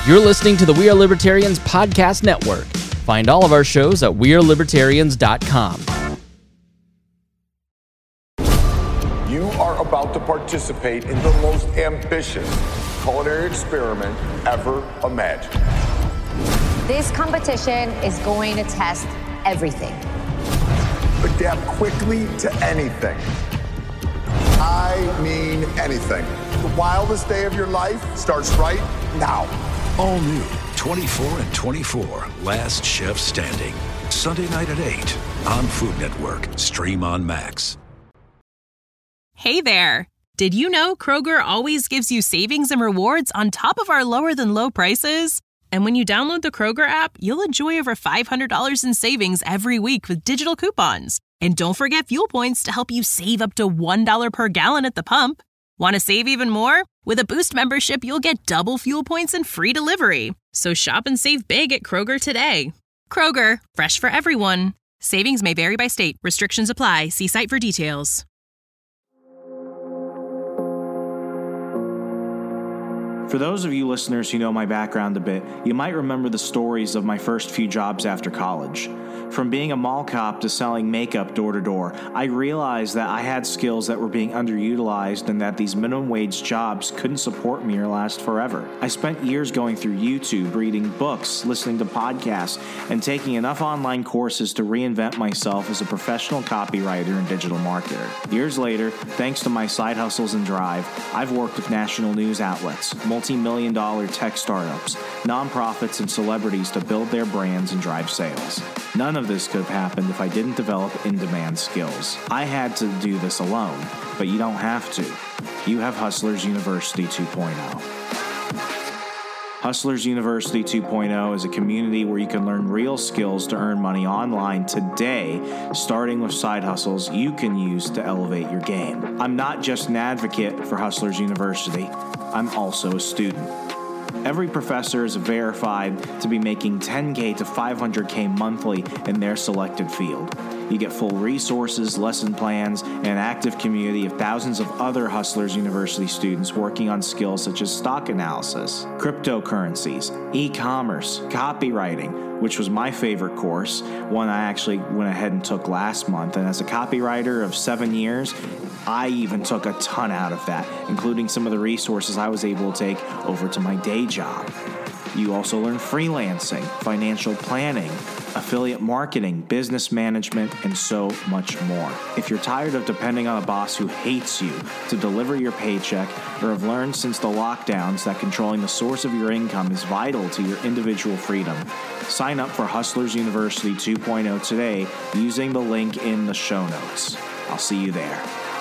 You're listening to the We Are Libertarians Podcast Network. Find all of our shows at wearelibertarians.com. You are about to participate in the most ambitious culinary experiment ever imagined. This competition is going to test everything. Adapt quickly to anything. I mean anything. The wildest day of your life starts right now. All new 24 and 24, Last Chef Standing. Sunday night at 8 on Food Network. Stream on Max. Hey there. Did you know Kroger always gives you savings and rewards on top of our lower than low prices? And when you download the Kroger app, you'll enjoy over $500 in savings every week with digital coupons. And don't forget fuel points to help you save up to $1 per gallon at the pump. Want to save even more? With a Boost membership, you'll get double fuel points and free delivery. So shop and save big at Kroger today. Kroger, fresh for everyone. Savings may vary by state. Restrictions apply. See site for details. For those of you listeners who know my background a bit, you might remember the stories of my first few jobs after college. From being a mall cop to selling makeup door to door, I realized that I had skills that were being underutilized and that these minimum wage jobs couldn't support me or last forever. I spent years going through YouTube, reading books, listening to podcasts, and taking enough online courses to reinvent myself as a professional copywriter and digital marketer. Years later, thanks to my side hustles and drive, I've worked with national news outlets, multi-million-dollar tech startups, nonprofits, and celebrities to build their brands and drive sales. None of this could have happened if I didn't develop in-demand skills. I had to do this alone, but you don't have to. You have Hustlers University 2.0. Hustlers University 2.0 is a community where you can learn real skills to earn money online today, starting with side hustles you can use to elevate your game. I'm not just an advocate for Hustlers University, I'm also a student. Every professor is verified to be making $10K to $500K monthly in their selected field. You get full resources, lesson plans, and an active community of thousands of other Hustlers University students working on skills such as stock analysis, cryptocurrencies, e-commerce, copywriting, which was my favorite course, one I actually went ahead and took last month. And as a copywriter of 7 years, I even took a ton out of that, including some of the resources I was able to take over to my day job. You also learn freelancing, financial planning, affiliate marketing, business management, and so much more. If you're tired of depending on a boss who hates you to deliver your paycheck, or have learned since the lockdowns that controlling the source of your income is vital to your individual freedom, sign up for Hustlers University 2.0 today using the link in the show notes. I'll see you there.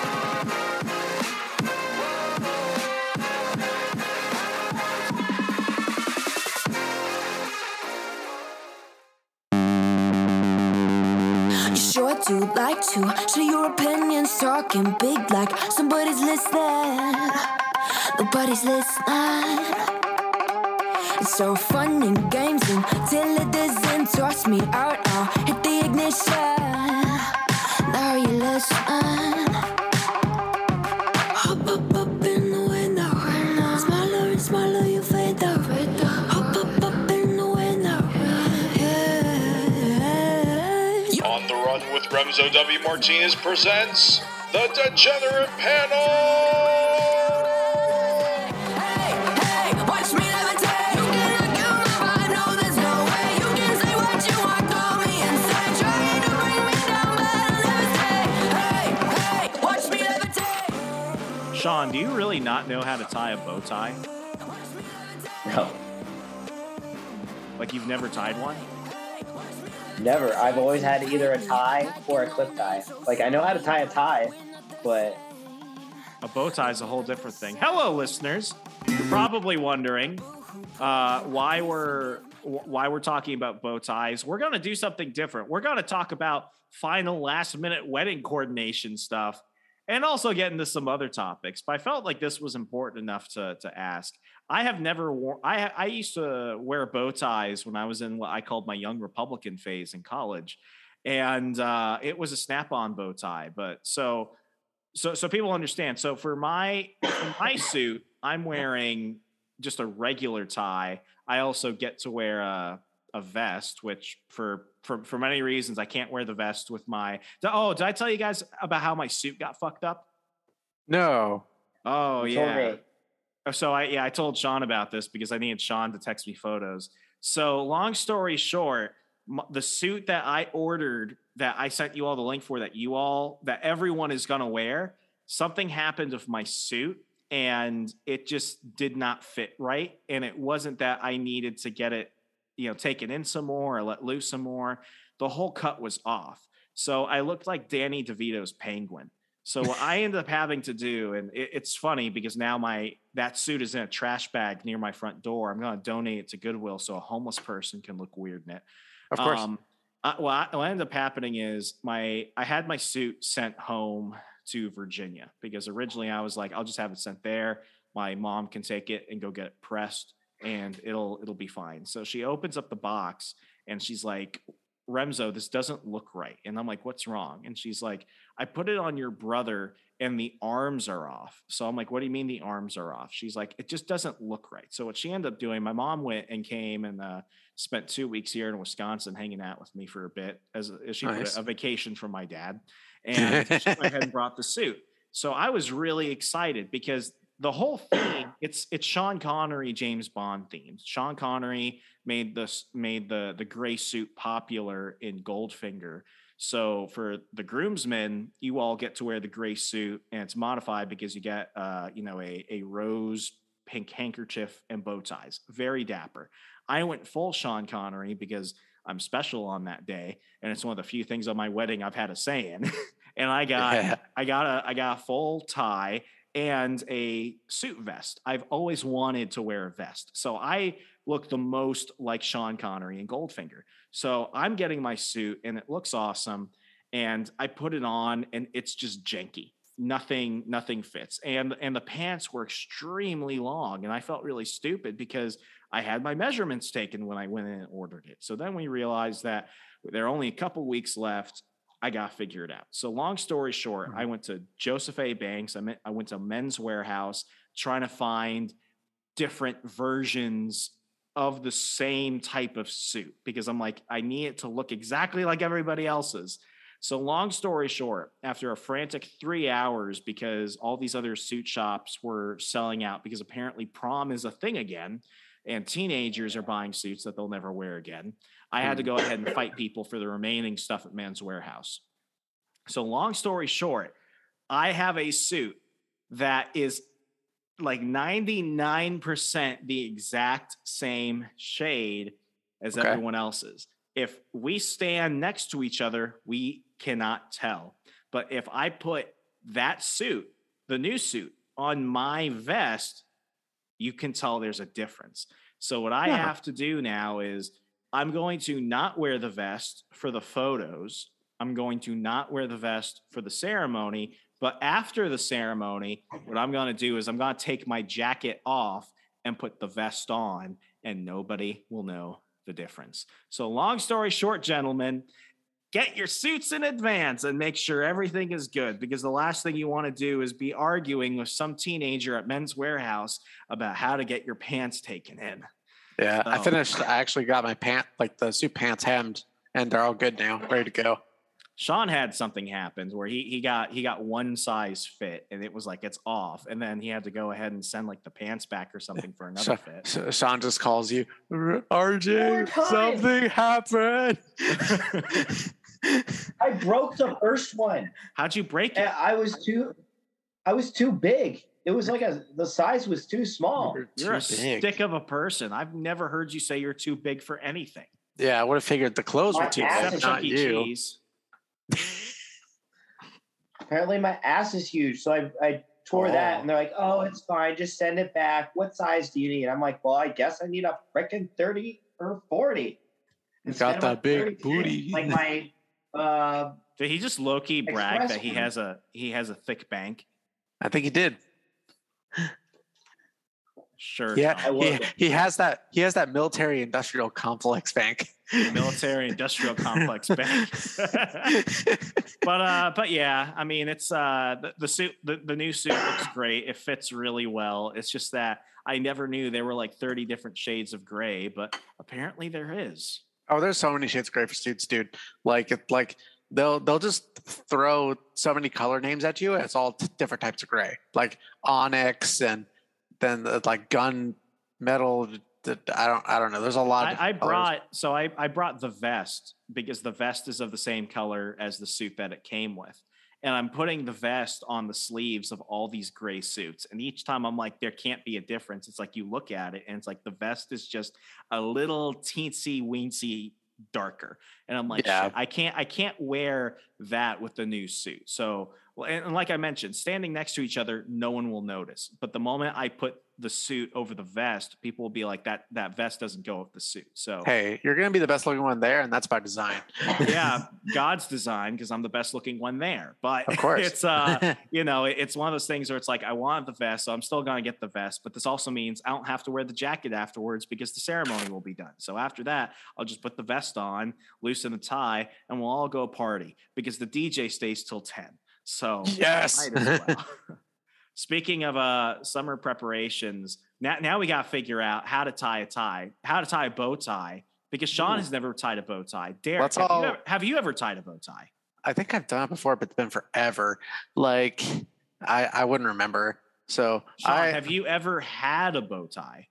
Sure do like to share your opinions, talking big like somebody's listening. Nobody's listening. It's so fun and games until it doesn't. Toss me out, I'll hit the ignition. Now you listen. Hop up in the window. Smaller and smaller you fade out. Hop up in the window. Yeah. On the Run with Remzo W. Martinez presents the Degenerate Panel! Sean, do you really not know how to tie a bow tie? No. Like you've never tied one? Never. I've always had either a tie or a clip tie. Like, I know how to tie a tie, but... A bow tie is a whole different thing. Hello, listeners. You're probably wondering why we're talking about bow ties. We're going to do something different. We're going to talk about final last-minute wedding coordination stuff and also get into some other topics. But I felt like this was important enough to ask. I have never worn. I used to wear bow ties when I was in what I called my young Republican phase in college, and it was a snap-on bow tie. But so people understand. So for my suit, I'm wearing just a regular tie. I also get to wear a vest, which for many reasons I can't wear the vest with my. Oh, did I tell you guys about how my suit got fucked up? No. Oh, You told yeah. me. So I told Sean about this because I needed Sean to text me photos. So long story short, the suit that I ordered, that I sent you all the link for, that everyone is going to wear, something happened with my suit and it just did not fit right. And it wasn't that I needed to get it, taken in some more or let loose some more. The whole cut was off. So I looked like Danny DeVito's Penguin. So what I ended up having to do, and it's funny because now that suit is in a trash bag near my front door. I'm going to donate it to Goodwill so a homeless person can look weird in it. Of course. What ended up happening is I had my suit sent home to Virginia because originally I was like, I'll just have it sent there. My mom can take it and go get it pressed and it'll be fine. So she opens up the box and she's like, Remzo, this doesn't look right. And I'm like, what's wrong? And she's like, I put it on your brother and the arms are off. So I'm like, what do you mean the arms are off? She's like, it just doesn't look right. So what she ended up doing, my mom went and came and spent 2 weeks here in Wisconsin hanging out with me for a bit as she put it, a vacation from my dad. And she went ahead and brought the suit. So I was really excited because the whole thing, it's Sean Connery, James Bond themed. Sean Connery made the gray suit popular in Goldfinger. So for the groomsmen, you all get to wear the gray suit, and it's modified because you get a rose pink handkerchief and bow ties. Very dapper. I went full Sean Connery because I'm special on that day, and it's one of the few things on my wedding I've had a say in. And I got a full tie and a suit vest. I've always wanted to wear a vest. So I look the most like Sean Connery in Goldfinger. So I'm getting my suit and it looks awesome. And I put it on and it's just janky. Nothing fits. And the pants were extremely long. And I felt really stupid because I had my measurements taken when I went in and ordered it. So then we realized that there are only a couple weeks left. I got figured out. So long story short, I went to Joseph A. Banks. I went to Men's Warehouse trying to find different versions of the same type of suit because I'm like, I need it to look exactly like everybody else's. So long story short, after a frantic 3 hours, because all these other suit shops were selling out because apparently prom is a thing again and teenagers are buying suits that they'll never wear again, I had to go ahead and fight people for the remaining stuff at Men's Warehouse. So long story short, I have a suit that is like 99% the exact same shade as everyone else's. If we stand next to each other, we cannot tell. But if I put that suit, the new suit, on my vest, you can tell there's a difference. So what I have to do now is I'm going to not wear the vest for the photos. I'm going to not wear the vest for the ceremony. But after the ceremony, what I'm going to do is I'm going to take my jacket off and put the vest on, and nobody will know the difference. So long story short, gentlemen, get your suits in advance and make sure everything is good, because the last thing you want to do is be arguing with some teenager at Men's Warehouse about how to get your pants taken in. Yeah, So, I actually got my the suit pants hemmed, and they're all good now, ready to go. Sean had something happen where he got one size fit and it was like it's off, and then he had to go ahead and send like the pants back or something for another fit. So Sean just calls you, RJ, something happened. I broke the first one. How'd you break it? I was too big. It was like the size was too small. You're a stick of a person. I've never heard you say you're too big for anything. Yeah, I would have figured the clothes were too big, not you. Cheese. Apparently my ass is huge. So I tore that and they're like, oh, it's fine. Just send it back. What size do you need? I'm like, well, I guess I need a freaking 30 or 40. You got that big booty. Like my did he just low-key brag Express that he has a thick bank? I think he did. Sure. Yeah, he has that military industrial complex bank. Military industrial complex bank. But yeah, I mean, it's the suit. The new suit looks great. It fits really well. It's just that I never knew there were like 30 different shades of gray, but apparently there is. Oh, there's so many shades of gray for suits, dude. Like they'll just throw so many color names at you. And it's all different types of gray, like onyx, and then like gun metal. I don't know. There's a lot. I brought the vest because the vest is of the same color as the suit that it came with. And I'm putting the vest on the sleeves of all these gray suits. And each time I'm like, there can't be a difference. It's like you look at it and it's like the vest is just a little teensy weensy darker. And I'm like, shit, I can't wear that with the new suit. So, and like I mentioned, standing next to each other, no one will notice. But the moment I put the suit over the vest, people will be like, that vest doesn't go with the suit. So hey, you're gonna be the best looking one there, and that's by design. Yeah, God's design, because I'm the best looking one there. But of course, it's it's one of those things where it's like, I want the vest, so I'm still gonna get the vest. But this also means I don't have to wear the jacket afterwards because the ceremony will be done. So after that, I'll just put the vest on, loosen the tie, and we'll all go party because the DJ stays till 10. So yes. Might as well. Speaking of summer preparations, now we got to figure out how to tie a bow tie, because Sean has never tied a bow tie. Derek, have you ever tied a bow tie? I think I've done it before, but it's been forever. Like I wouldn't remember. So Sean, have you ever had a bow tie?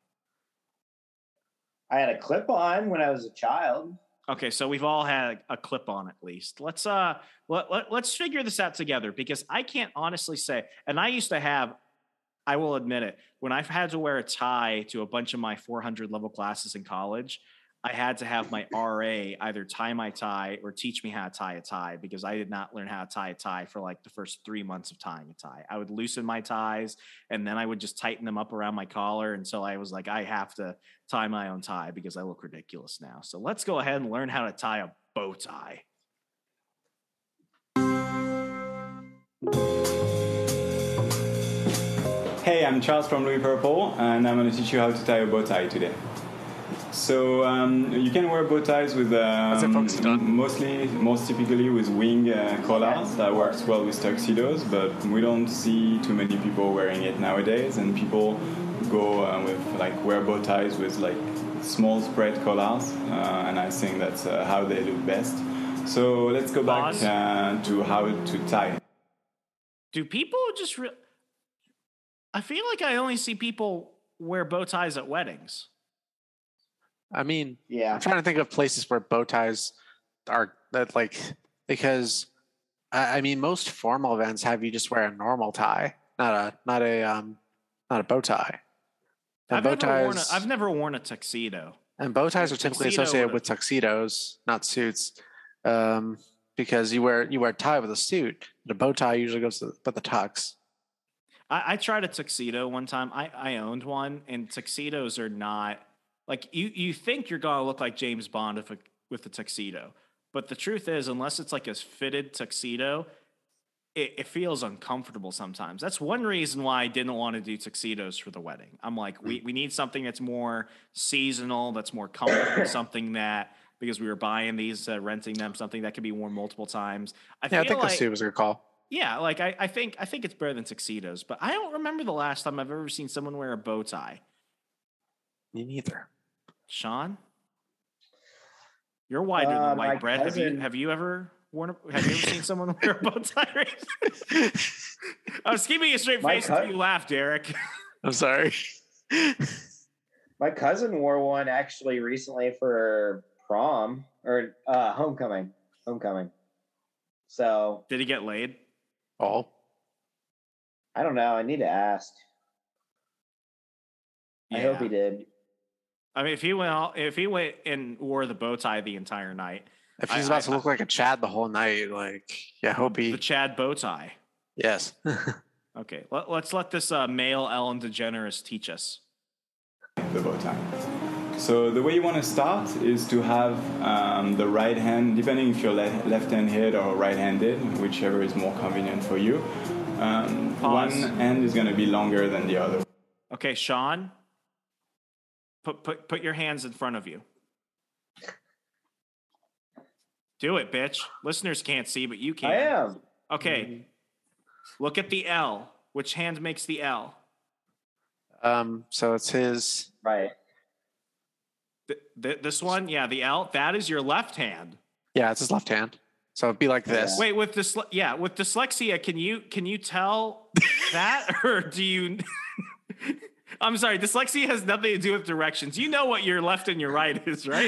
I had a clip-on when I was a child. Okay, so we've all had a clip-on at least. Let's figure this out together, because I can't honestly say. And I used to have, I will admit it, when I've had to wear a tie to a bunch of my 400 level classes in college, I had to have my RA either tie my tie or teach me how to tie a tie, because I did not learn how to tie a tie for like the first 3 months of tying a tie. I would loosen my ties and then I would just tighten them up around my collar until I was like, I have to tie my own tie because I look ridiculous now. So let's go ahead and learn how to tie a bow tie. Hey, I'm Charles from Louis Purple, and I'm going to teach you how to tie a bow tie today. So you can wear bow ties with most typically with wing collars. That works well with tuxedos, but we don't see too many people wearing it nowadays. And people go wear bow ties with like small spread collars, and I think that's how they look best. So let's go back to how to tie. Do people just? I feel like I only see people wear bow ties at weddings. I mean, yeah. I'm trying to think of places where bow ties are because I mean, most formal events have you just wear a normal tie, not a bow tie. And I've never worn a tuxedo. And bow ties are typically associated with tuxedos, not suits, because you wear a tie with a suit. The bow tie usually goes with the tux. I tried a tuxedo one time. I owned one, and tuxedos are not. Like, you think you're going to look like James Bond with a tuxedo. But the truth is, unless it's like a fitted tuxedo, it feels uncomfortable sometimes. That's one reason why I didn't want to do tuxedos for the wedding. I'm like, we need something that's more seasonal, that's more comfortable, something that, because we were buying these, renting them, something that could be worn multiple times. I think a suit was a good call. Yeah, like I think it's better than tuxedos. But I don't remember the last time I've ever seen someone wear a bow tie. Me neither. Sean, you're whiter than white bread. Have you ever seen someone wear a bow tie? I was keeping a straight face until you laughed, Derek. I'm sorry. My cousin wore one actually recently for prom or homecoming. So did he get laid? Oh, I don't know. I need to ask. Yeah. I hope he did. I mean, if he went and wore the bow tie the entire night, if he's about to look like a Chad the whole night, I hope he the Chad bow tie. Yes. Okay, let's let this male Ellen DeGeneres teach us the bow tie. So the way you want to start is to have the right hand, depending if you're left-handed or right-handed, whichever is more convenient for you. One hand is going to be longer than the other. Okay, Sean. Put your hands in front of you. Do it, bitch. Listeners can't see, but you can. I am. Okay. Look at the L. Which hand makes the L? So it's his right. This one, yeah, the L. That is your left hand. Yeah, it's his left hand. So it'd be like this. Wait, with dyslexia, can you tell that, or do you? I'm sorry, dyslexia has nothing to do with directions. You know what your left and your right is, right?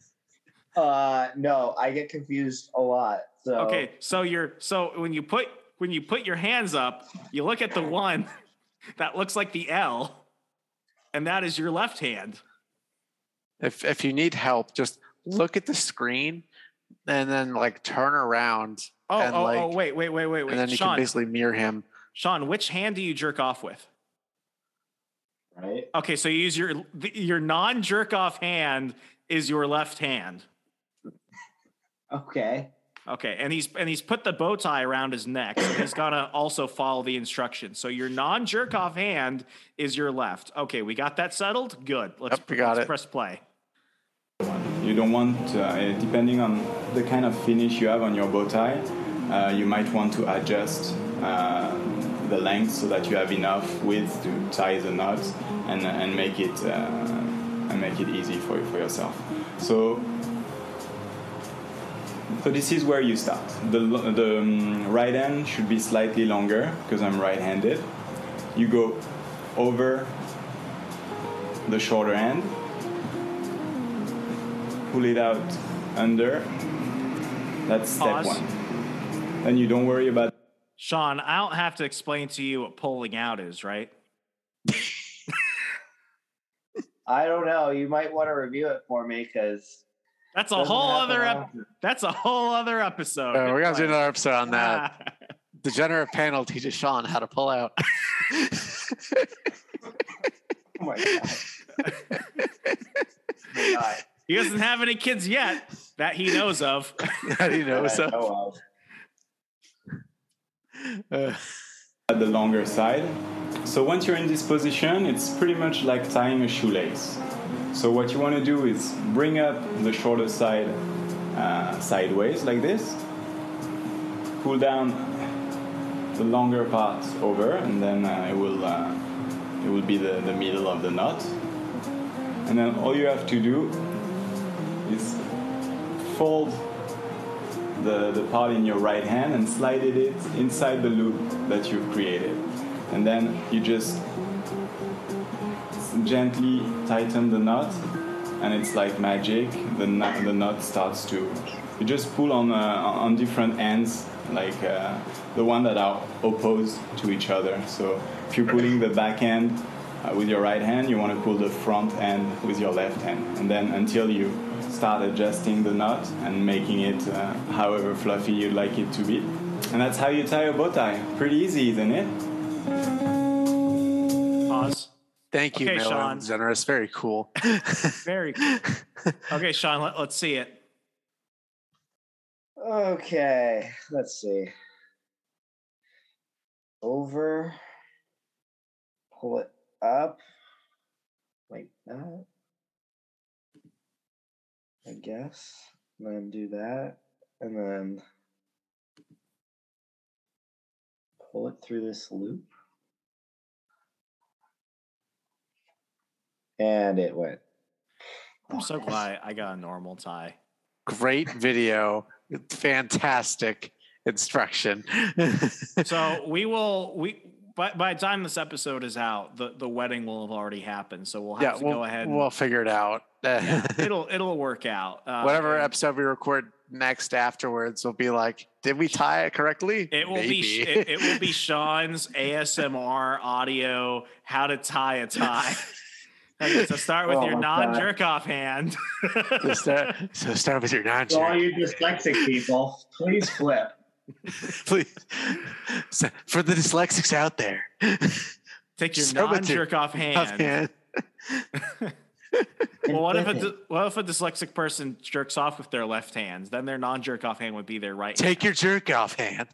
No, I get confused a lot. So okay, so when you put your hands up, you look at the one that looks like the L, and that is your left hand. If you need help, just look at the screen and then like turn around. Wait. And then you Sean, can basically mirror him. Sean, which hand do you jerk off with? Right. Okay, so you use your non-jerk off hand is your left hand. Okay. Okay, and he's put the bow tie around his neck, so he's gonna also follow the instructions. So your non-jerk off hand is your left. Okay, we got that settled? Good. Let's press play. You don't want, depending on the kind of finish you have on your bow tie, you might want to adjust the length so that you have enough width to tie the knot and make it easy for yourself. So this is where you start. The right hand should be slightly longer because I'm right-handed. You go over the shorter hand, pull it out under. That's step one. Then you don't worry about. Sean, I don't have to explain to you what pulling out is, right? I don't know. You might want to review it for me because that's a whole other episode. We're gonna do another episode on that. Degenerate Panel teaches Sean how to pull out. Oh my God. He doesn't have any kids yet that he knows of. At the longer side. So once you're in this position, it's pretty much like tying a shoelace. So what you want to do is bring up the shorter side sideways like this. Pull down the longer part over, and then it will be the middle of the knot. And then all you have to do is fold the part in your right hand and slide it inside the loop that you've created. And then you just gently tighten the knot, and it's like magic. The knot starts to. You just pull on different ends, like the one that are opposed to each other. So if you're pulling the back end with your right hand, you want to pull the front end with your left hand, and then until you start adjusting the knot and making it however fluffy you'd like it to be. And that's how you tie a bow tie. Pretty easy, isn't it? Pause. Thank you, okay, Miller. Sean. Generous. Very cool. Very cool. Okay, Sean, let's see it. Okay, let's see. Over. Pull it up. Like that. I guess. And then do that. And then pull it through this loop. And it went. I'm so glad I got a normal tie. Great video. Fantastic instruction. So by the time this episode is out, the wedding will have already happened. So we'll have to go ahead. We'll figure it out. It'll work out. Whatever episode we record next afterwards will be like, did we tie it correctly? It will be Sean's ASMR audio, how to tie a tie. Okay, so start with your non-jerk-off hand. So start with your non-jerk. All you dyslexic people, please flip. Please, so for the dyslexics out there, take your non-jerk-off hand. Well, what if a dyslexic person jerks off with their left hand? Then their non-jerk-off hand would be their right. Take your jerk-off hand.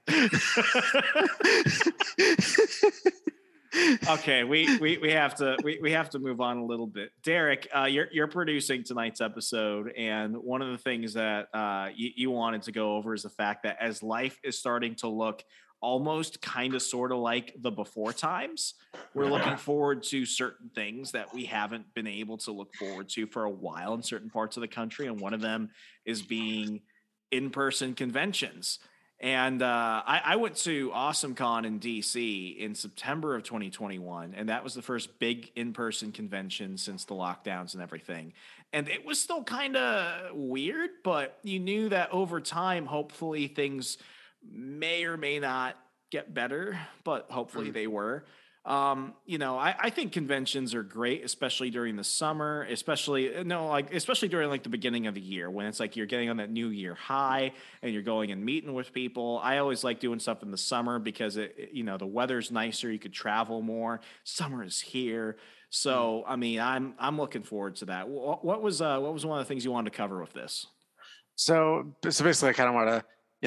Okay, we have to move on a little bit. Derek, you're producing tonight's episode, and one of the things that you wanted to go over is the fact that as life is starting to look almost kind of sort of like the before times. We're looking forward to certain things that we haven't been able to look forward to for a while in certain parts of the country. And one of them is being in-person conventions. And I went to AwesomeCon in DC in September of 2021, and that was the first big in-person convention since the lockdowns and everything. And it was still kind of weird, but you knew that over time, hopefully things may or may not get better, but hopefully they were. I think conventions are great, especially during the summer, especially during like the beginning of the year when it's like you're getting on that new year high and you're going and meeting with people. I always like doing stuff in the summer because the weather's nicer. You could travel more. Summer is here. So, I mean, I'm looking forward to that. What was one of the things you wanted to cover with this? So basically I kind of want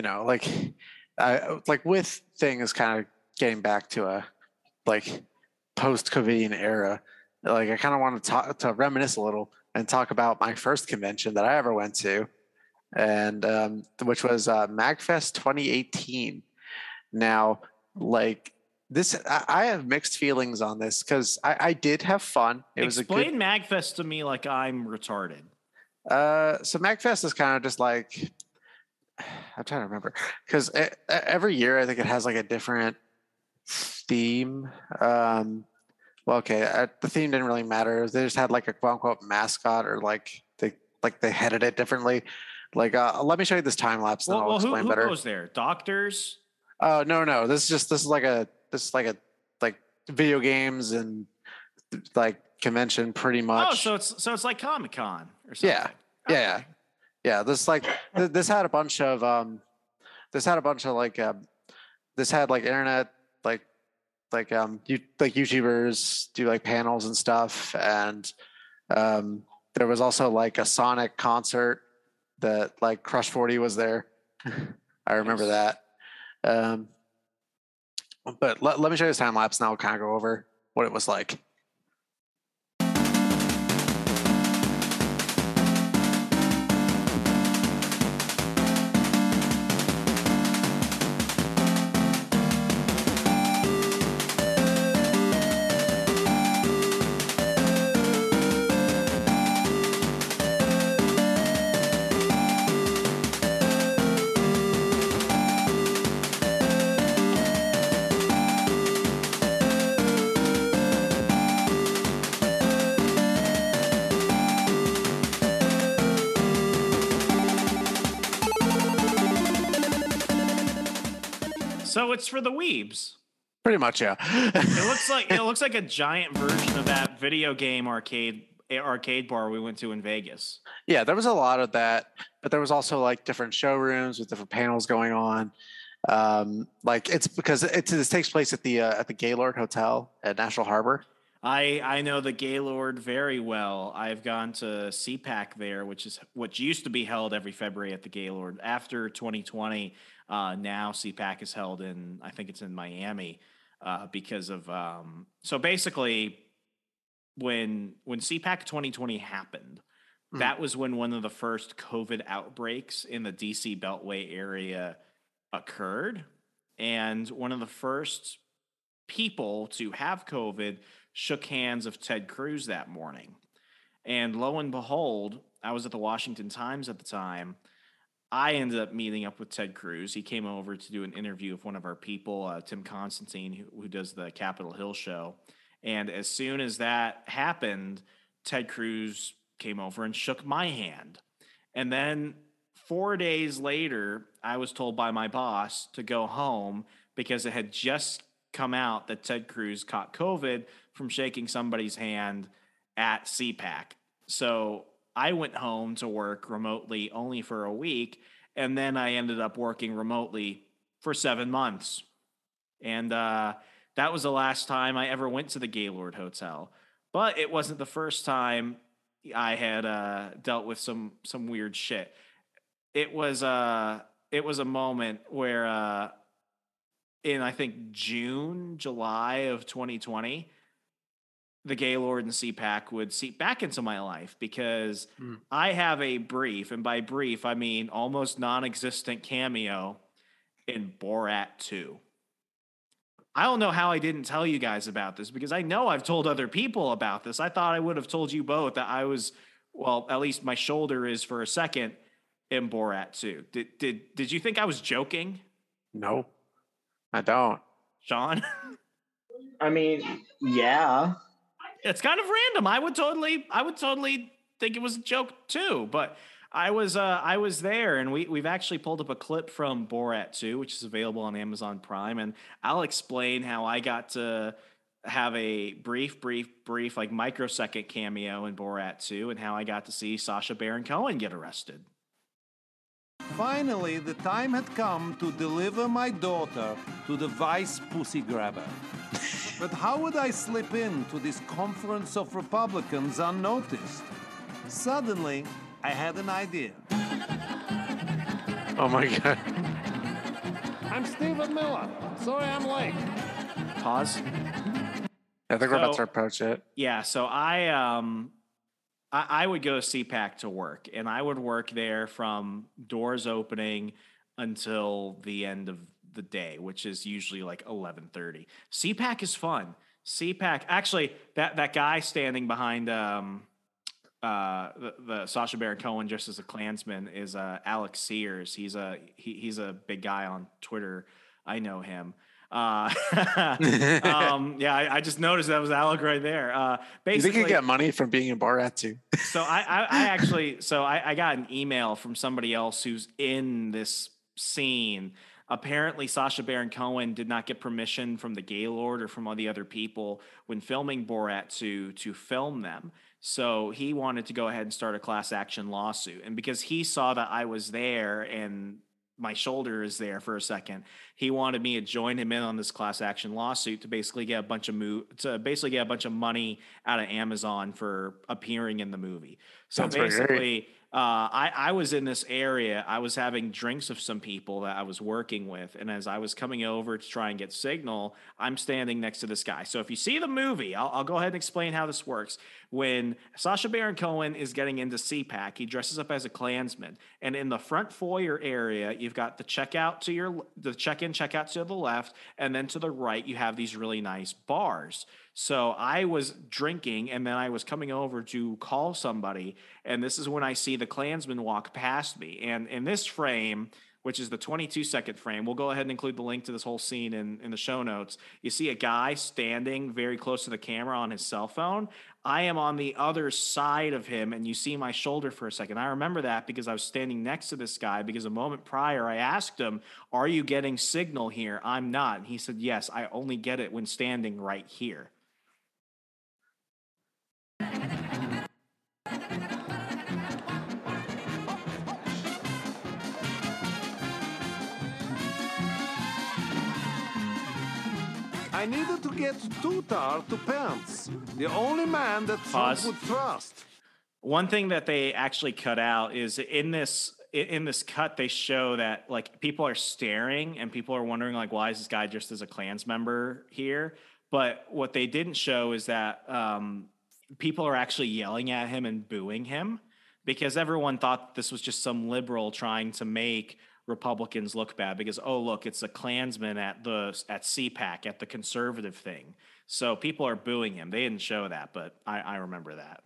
to, with things kind of getting back to a post-COVIDian era, I kind of want to reminisce a little and talk about my first convention that I ever went to, and which was MagFest 2018. Now, this, I have mixed feelings on this because I did have fun. Explain MagFest to me like I'm retarded. So MagFest is kind of just I'm trying to remember because every year I think it has a different theme. The theme didn't really matter. They just had a quote unquote mascot, or they headed it differently. Let me show you this time lapse. Then I'll explain better. Who goes there? Doctors? No. This is like a video games and convention pretty much. Oh, so it's like Comic-Con or something. Yeah. Okay. Yeah. This had a bunch of internet YouTubers do panels and stuff, and there was also a Sonic concert that Crush 40 was there. I remember that. But let me show you this time lapse, and I'll kind of go over what it was like. So it's for the weebs. Pretty much, yeah. It looks like a giant version of that video game arcade bar we went to in Vegas. Yeah, there was a lot of that, but there was also different showrooms with different panels going on. It's because this takes place at the Gaylord Hotel at National Harbor. I know the Gaylord very well. I've gone to CPAC there, which used to be held every February at the Gaylord. After 2020, now CPAC is held I think it's in Miami, because of so basically when CPAC 2020 happened, that was when one of the first COVID outbreaks in the DC Beltway area occurred, and one of the first people to have COVID shook hands with Ted Cruz that morning. And lo and behold, I was at the Washington Times at the time. I ended up meeting up with Ted Cruz. He came over to do an interview with one of our people, Tim Constantine, who does the Capitol Hill show. And as soon as that happened, Ted Cruz came over and shook my hand. And then 4 days later, I was told by my boss to go home because it had just come out that Ted Cruz caught COVID from shaking somebody's hand at CPAC. So I went home to work remotely only for a week, and then I ended up working remotely for 7 months. And that was the last time I ever went to the Gaylord Hotel. But it wasn't the first time I had dealt with some weird shit. It was a moment where in I think July of 2020, the Gaylord and CPAC would seep back into my life because I have a brief, and by brief I mean almost non-existent cameo in Borat 2. I don't know how I didn't tell you guys about this, because I know I've told other people about this. I thought I would have told you both that I was, well, at least my shoulder is for a second in Borat 2. Did you think I was joking? No, I don't. Sean? I mean, yeah. It's kind of random. I would totally think it was a joke too, but I was there, and we've actually pulled up a clip from Borat 2, which is available on Amazon Prime, and I'll explain how I got to have a brief, like microsecond cameo in Borat 2, and how I got to see Sacha Baron Cohen get arrested. Finally, the time had come to deliver my daughter to the vice pussy grabber. But how would I slip into this conference of Republicans unnoticed? Suddenly, I had an idea. Oh my God. I'm Stephen Miller. Sorry I'm late. Pause. I think we're about to approach it. Yeah, so I would go to CPAC to work, and I would work there from doors opening until the end of the day, which is usually like 11:30. CPAC is fun. CPAC, actually, that guy standing behind the Sacha Baron Cohen just as a Klansman is Alex Sears. He's a big guy on Twitter. I know him. Yeah, I just noticed that was Alec right there. Basically, you think you get money from being in Borat 2? So I got an email from somebody else who's in this scene. Apparently, Sacha Baron Cohen did not get permission from the Gaylord or from all the other people when filming Borat 2 to film them. So he wanted to go ahead and start a class action lawsuit. And because he saw that I was there and my shoulder is there for a second, he wanted me to join him in on this class action lawsuit to basically get a bunch of money out of Amazon for appearing in the movie. So basically, I was in this area. I was having drinks with some people that I was working with, and as I was coming over to try and get signal, I'm standing next to this guy. So if you see the movie, I'll go ahead and explain how this works. When Sacha Baron Cohen is getting into CPAC, he dresses up as a Klansman, and in the front foyer area, you've got the check-in, check-out to the left, and then to the right, you have these really nice bars. So I was drinking, and then I was coming over to call somebody, and this is when I see the Klansman walk past me. And in this frame, which is the 22-second frame, we'll go ahead and include the link to this whole scene in the show notes. You see a guy standing very close to the camera on his cell phone. I am on the other side of him, and you see my shoulder for a second. I remember that because I was standing next to this guy, because a moment prior I asked him, "Are you getting signal here?" "I'm not." And he said, "Yes, I only get it when standing right here." I needed to get Tutar to Pence, the only man that Trump would trust. One thing that they actually cut out is in this cut, they show that like people are staring and people are wondering like, why is this guy just as a Klans member here? But what they didn't show is that people are actually yelling at him and booing him, because everyone thought this was just some liberal trying to make Republicans look bad, because, oh, look, it's a Klansman at CPAC, at the conservative thing. So people are booing him. They didn't show that, but I remember that.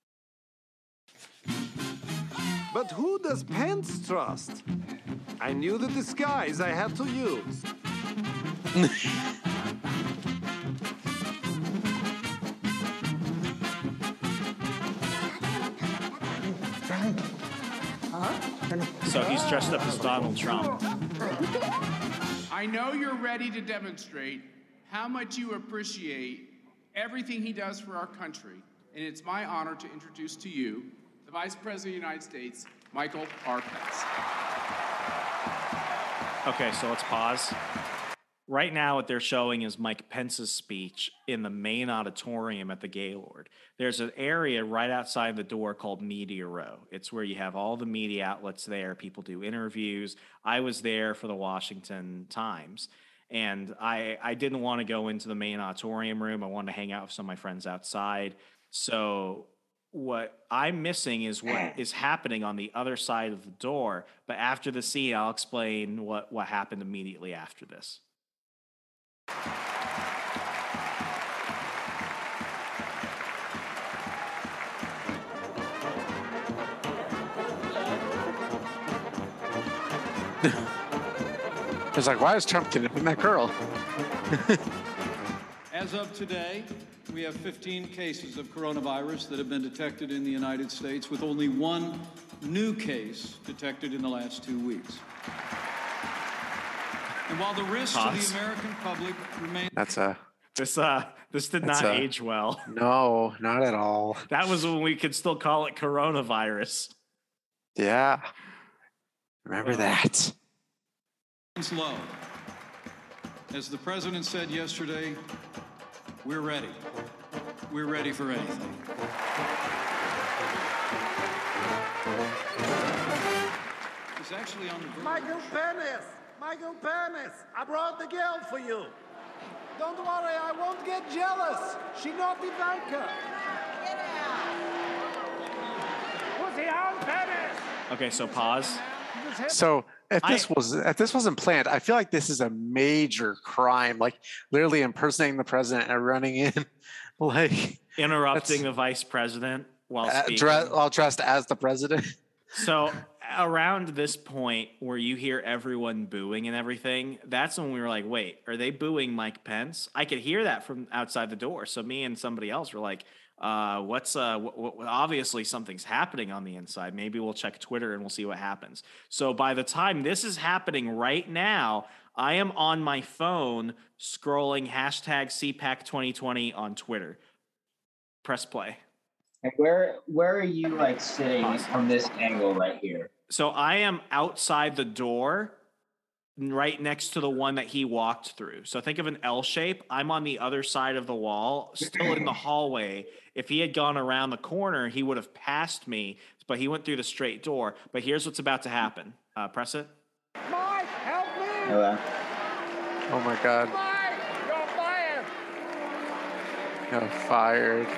But who does Pence trust? I knew the disguise I had to use. So he's dressed up as Donald Trump. I know you're ready to demonstrate how much you appreciate everything he does for our country, and it's my honor to introduce to you the Vice President of the United States, Michael R. Pence. Okay, so let's pause. Right now, what they're showing is Mike Pence's speech in the main auditorium at the Gaylord. There's an area right outside the door called Media Row. It's where you have all the media outlets there. People do interviews. I was there for the Washington Times, and I didn't want to go into the main auditorium room. I wanted to hang out with some of my friends outside. So what I'm missing is what is happening on the other side of the door. But after the scene, I'll explain what happened immediately after this. It's like, why is Trump kidnapping that girl? As of today, we have 15 cases of coronavirus that have been detected in the United States, with only one new case detected in the last 2 weeks. And while the risk to the American public remains... This did not age well. No, not at all. That was when we could still call it coronavirus. Yeah. Remember that. It's low. As the president said yesterday, we're ready. We're ready for anything. It's actually on the verge. Michael Penis, I brought the girl for you. Don't worry, I won't get jealous. She not Ivanka. Get out. Pussy on Penis. Okay, so pause. So if this wasn't planned, I feel like this is a major crime, like literally impersonating the president and running in, like interrupting the vice president while speaking. Dressed as the president. So around this point where you hear everyone booing and everything, that's when we were like, wait, are they booing Mike Pence? I could hear that from outside the door. So me and somebody else were like, obviously something's happening on the inside. Maybe we'll check Twitter and we'll see what happens. So by the time this is happening right now, I am on my phone scrolling hashtag CPAC 2020 on Twitter. Press play. And where are you like sitting from this angle right here? So I am outside the door, right next to the one that he walked through. So think of an L shape. I'm on the other side of the wall, still in the hallway. If he had gone around the corner, he would have passed me, but he went through the straight door. But here's what's about to happen. Press it. Mike, help me! Hello. Oh my God. Mike, you're fired! You're fired.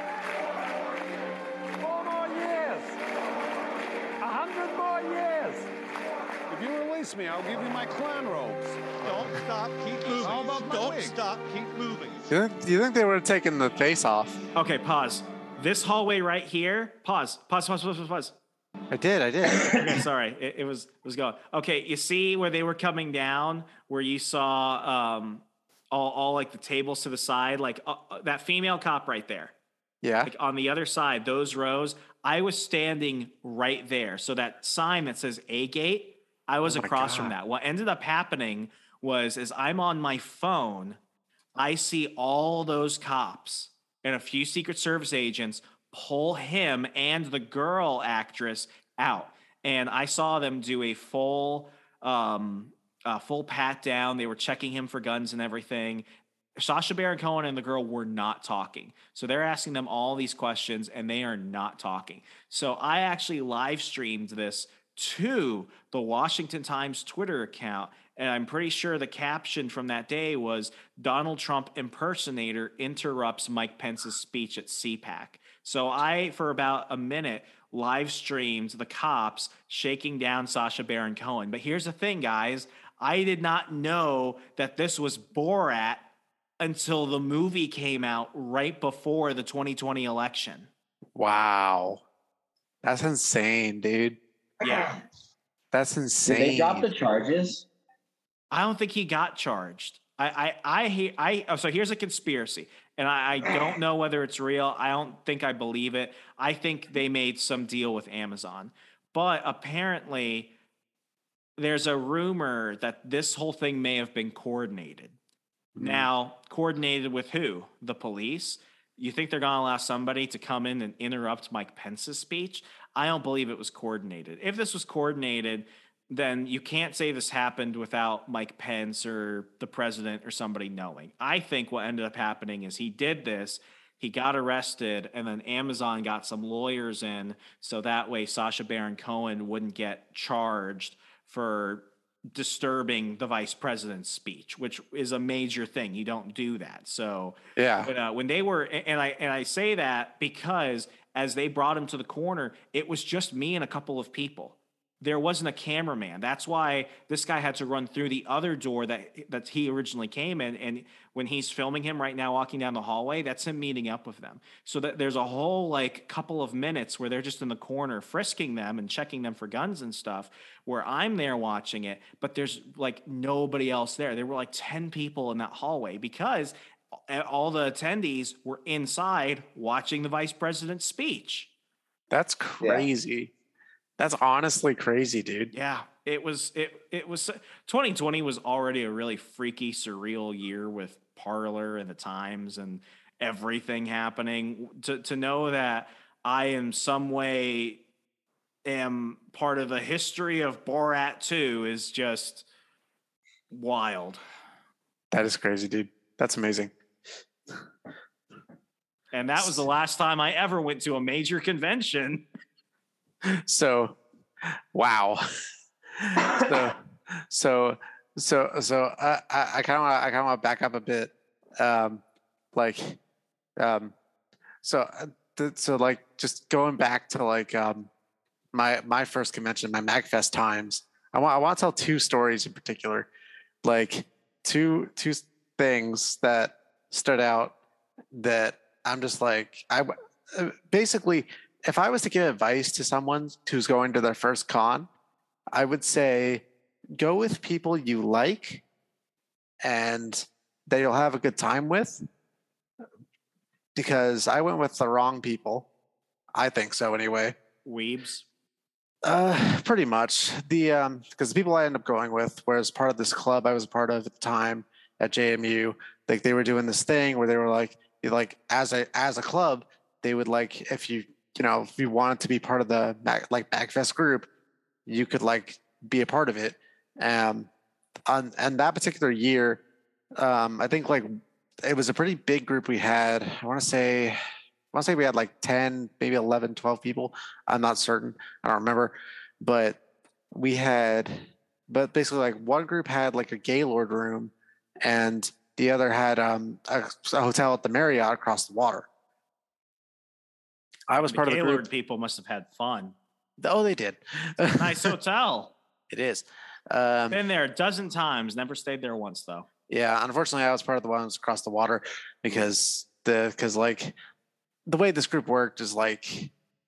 4 more years. 100 more years. If you release me, I'll give you my clan robes. Don't stop, keep moving. How about my Don't wig? stop, keep moving. Do you think they would have taken the face off? Okay, pause. This hallway right here. Pause. I did. Okay, sorry. It was going. Okay, you see where they were coming down, where you saw all like the tables to the side, like that female cop right there. Yeah. Like on the other side, those rows. I was standing right there. So that sign that says A gate, I was across from that. What ended up happening was, as I'm on my phone, I see all those cops and a few Secret Service agents pull him and the girl actress out. And I saw them do a full pat down. They were checking him for guns and everything. Sacha Baron Cohen and the girl were not talking. So they're asking them all these questions and they are not talking. So I actually live streamed this to the Washington Times Twitter account. And I'm pretty sure the caption from that day was Donald Trump impersonator interrupts Mike Pence's speech at CPAC. So I, for about a minute, live streamed the cops shaking down Sacha Baron Cohen. But here's the thing, guys. I did not know that this was Borat until the movie came out right before the 2020 election. Wow. That's insane, dude. Yeah. That's insane. Did they drop the charges? I don't think he got charged. So here's a conspiracy, and I don't know whether it's real. I don't think I believe it. I think they made some deal with Amazon, but apparently there's a rumor that this whole thing may have been coordinated. Now, coordinated with who? The police? You think they're going to allow somebody to come in and interrupt Mike Pence's speech? I don't believe it was coordinated. If this was coordinated, then you can't say this happened without Mike Pence or the president or somebody knowing. I think what ended up happening is he did this, he got arrested, and then Amazon got some lawyers in so that way Sacha Baron Cohen wouldn't get charged for disturbing the vice president's speech, which is a major thing. You don't do that. So yeah, when they were, and I say that because as they brought him to the corner, it was just me and a couple of people. there wasn't a cameraman. That's why this guy had to run through the other door that he originally came in. And when he's filming him right now, walking down the hallway, that's him meeting up with them. So that there's a whole like couple of minutes where they're just in the corner frisking them and checking them for guns and stuff, where I'm there watching it, but there's like nobody else there. There were like 10 people in that hallway because all the attendees were inside watching the vice president's speech. That's crazy. Yeah. That's honestly crazy, dude. Yeah, it was 2020 was already a really freaky, surreal year with Parler and the Times and everything happening. To know that I in some way am part of the history of Borat 2 is just wild. That is crazy, dude. That's amazing. And that was the last time I ever went to a major convention. So, wow. So I kind of want to back up a bit. So like just going back to like my first convention, my MagFest times. I want to tell two stories in particular, like two things that stood out that I'm just like basically. If I was to give advice to someone who's going to their first con, I would say go with people you like and that you'll have a good time with, because I went with the wrong people. I think so anyway. Weebs? Pretty much. Because the people I ended up going with was part of this club I was a part of at the time at JMU. Like they were doing this thing where they were like as a club, they would like, if you wanted to be part of the MagFest group, you could like be a part of it. And that particular year, I think like it was a pretty big group we had. I want to say we had like 10, maybe 11, 12 people. I'm not certain. I don't remember. But basically like one group had like a Gaylord room and the other had a hotel at the Marriott across the water. I was part of the Gaylord group. People must have had fun. Oh, they did. Nice hotel. It is. Been there a dozen times. Never stayed there once though. Yeah, unfortunately, I was part of the ones across the water because like the way this group worked is like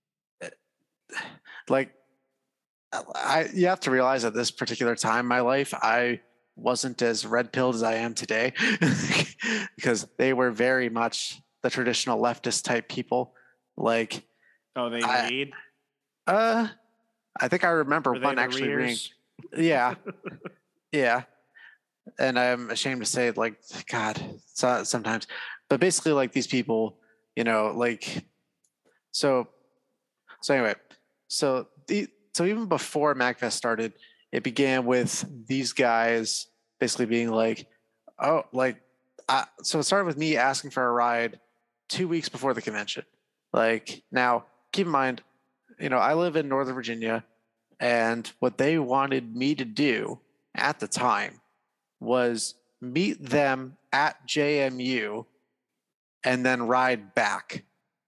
you have to realize at this particular time in my life, I wasn't as red-pilled as I am today because they were very much the traditional leftist type people. Like, oh, they read? I think I remember one actually reading. Yeah. Yeah. And I'm ashamed to say, like, God, sometimes, but basically like these people, like, so anyway, so even before MagFest started, it began with these guys basically being like, so it started with me asking for a ride 2 weeks before the convention. Like, now keep in mind, I live in Northern Virginia, and what they wanted me to do at the time was meet them at JMU and then ride back.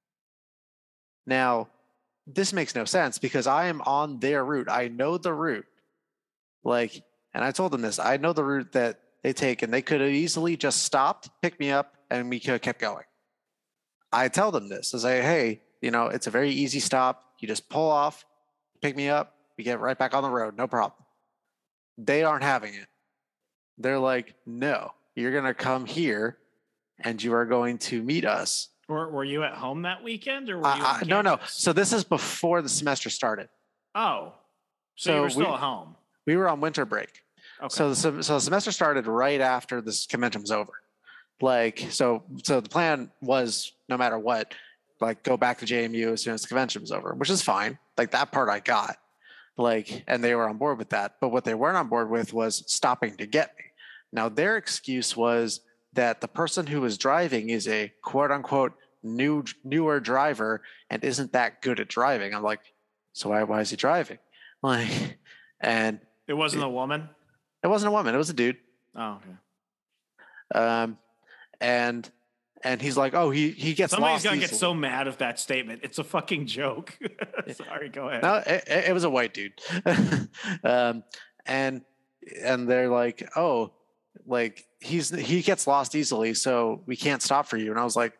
Now, this makes no sense because I am on their route. I know the route. Like, and I told them this. I know the route that they take, and they could have easily just stopped, picked me up, and we could have kept going. I tell them this. I say, hey, it's a very easy stop. You just pull off, pick me up, we get right back on the road. No problem. They aren't having it. They're like, no, you're going to come here and you are going to meet us. Were you at home that weekend or were you No. So this is before the semester started. Oh, so you were still at home. We were on winter break. Okay. So the semester started right after this convention was over. Like, so the plan was no matter what, like go back to JMU as soon as the convention was over, which is fine. Like that part I got, like, and they were on board with that. But what they weren't on board with was stopping to get me. Now their excuse was that the person who was driving is a quote unquote newer driver and isn't that good at driving. I'm like, so why is he driving? Like, and it wasn't a woman. It wasn't a woman. It was a dude. Oh, okay. And he's like, oh, he gets Somebody's lost gonna easily. get so mad of that statement. It's a fucking joke. Sorry, go ahead. No, it was a white dude. And they're like, oh, like he gets lost easily, so we can't stop for you. And I was like,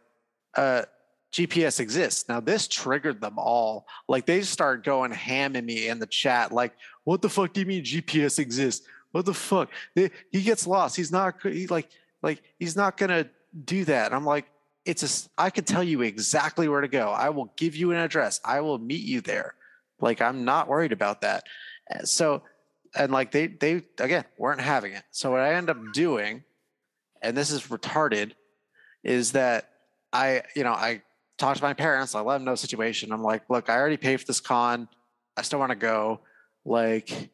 GPS exists. Now this triggered them all. Like they started going ham at me in the chat. Like, what the fuck do you mean GPS exists? What the fuck? He gets lost. He's not he's not gonna do that. And I'm like, I could tell you exactly where to go. I will give you an address. I will meet you there. Like, I'm not worried about that. So, and like they again weren't having it. So what I end up doing, and this is retarded, is that I talked to my parents. I let them know the situation. I'm like, look, I already paid for this con. I still want to go. Like,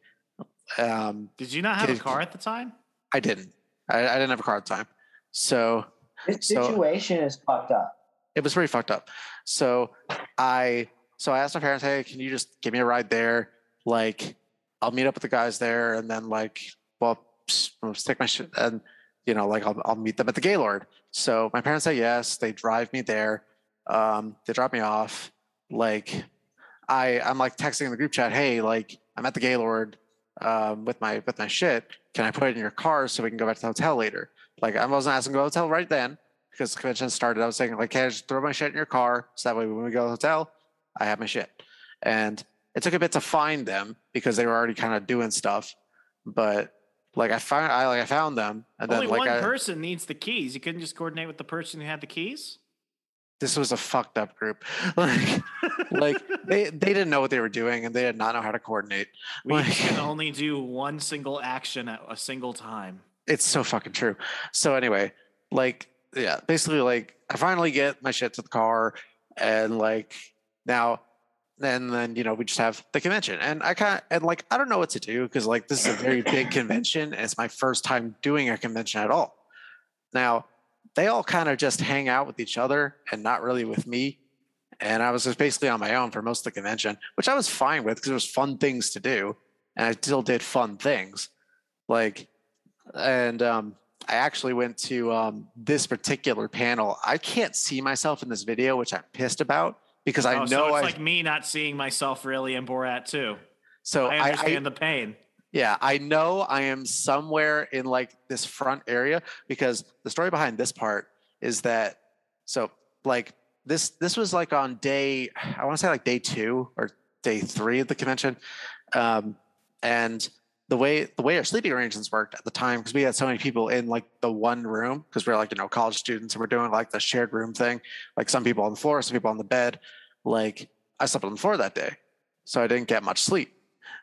did you not have a car at the time? I didn't. I didn't have a car at the time. So this situation is fucked up. It was pretty fucked up. So I asked my parents, hey, can you just give me a ride there? Like, I'll meet up with the guys there, and then like, well, I'll take my shit, and like I'll meet them at the Gaylord. So my parents say yes. They drive me there. They drop me off. Like, I'm like texting in the group chat, hey, like I'm at the Gaylord with my shit. Can I put it in your car so we can go back to the hotel later? Like, I wasn't asking to go to the hotel right then because the convention started. I was saying, like, can I just throw my shit in your car so that way when we go to the hotel, I have my shit. And it took a bit to find them because they were already kind of doing stuff. But like I found them, and Only then like one person needs the keys. You couldn't just coordinate with the person who had the keys? This was a fucked up group. Like they didn't know what they were doing, and they did not know how to coordinate. We can only do one single action at a single time. It's so fucking true. So anyway, like, yeah, basically, like, I finally get my shit to the car, and like now, and then we just have the convention, and I don't know what to do because like this is a very big convention, and it's my first time doing a convention at all. Now they all kind of just hang out with each other and not really with me. And I was just basically on my own for most of the convention, which I was fine with because there was fun things to do. And I still did fun things. Like, and I actually went to this particular panel. I can't see myself in this video, which I'm pissed about because I know so it's like me not seeing myself really in Borat too. So I understand the pain. Yeah, I know I am somewhere in like this front area because the story behind this part is that like this was like on day, I want to say like day 2 or day 3 of the convention. And the way our sleeping arrangements worked at the time, because we had so many people in like the one room, because we're like, college students, and we're doing like the shared room thing, like some people on the floor, some people on the bed. Like, I slept on the floor that day, so I didn't get much sleep.